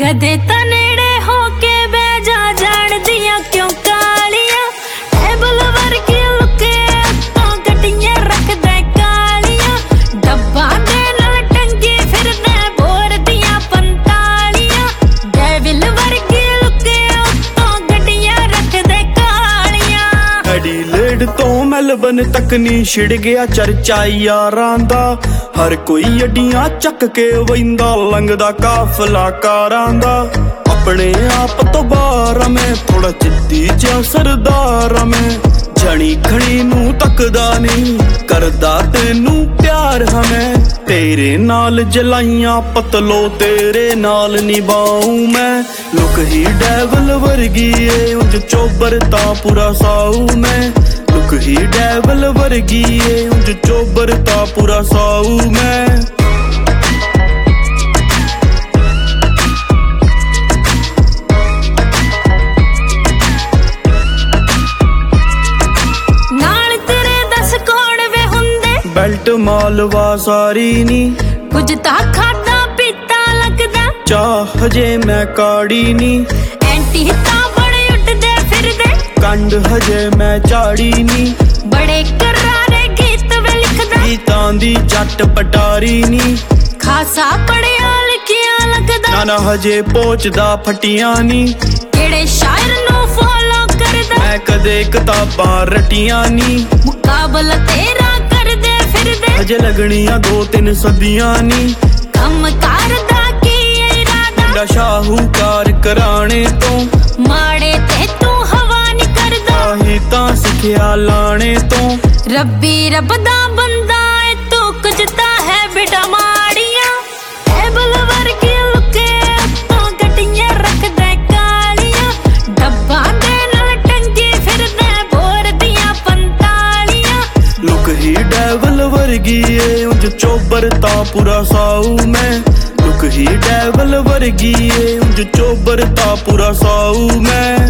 कदे तां नेड़े हो के बह जा जाणदियां क्यों कालियां टेबल वर्गी लुके उत्तों गड्डियां रखदे कालियां डब्बा दे नाल टंगी फिरदे बोर दियां 45 डेविल वर्गी लुके उत्तों गड्डियां रखदे कालियां। एडिलेड तो मेलबर्न तक नी छिड़ गया चर्चा यारां दा हर कोई अड्डियां चक के वहिंदा लंघदा काफला कारां दा अपने आप तो बाहर मैं थोड़ा जिद्दी जा सरदार मैं जनी खड़ी नू तकदा नहीं करदा तेनू प्यार हमें तेरे नाल जलाइयां पतलो तेरे नाल निभाऊं मैं लुक ही डेविल वर्गी है उंज चोबरता पूरा साऊ मैं लुक ही डेविल वर्गी है उंज चोबरता पूरा साऊ मैं। बेल्ट मालवा सारी नी कुछ तां खादा पीता लगदा चाह हजे मैं काड़ी नी एंटी तां बड़े उठदे फिरदे कंड हजे मैं चाड़ी नी बड़े करारे गीत वे लिखदा गीतां दी जट पटारी नी खासा पढ़िया लिखिया लगदा ना हजे पोचदा फटियां नी केड़े शायर नू फॉलो करदा मैं कदे किताबां रटियां नी मुकाबला तेरा हजे लगनियां 2-3 सदियां नी कम करदा की इरादा शाहूकार कराने तो माड़े ते तू हवा नी करदा ही तां सिखिया लाने तो रब्बी रब दा बंदा है तू कुछ तां है बेटा माड़ियां टेबल वर्गी लुके उत्तों गड्डियां रखदे कालियां डब्बा दे नाल टंगी फिरदे बोर दियां 45 लुक ही डेविल वर्गी है उंज चोबरता पूरा साऊ मैं लुक ही डेविल वर्गी है उंज चोबरता पूरा साऊ मैं।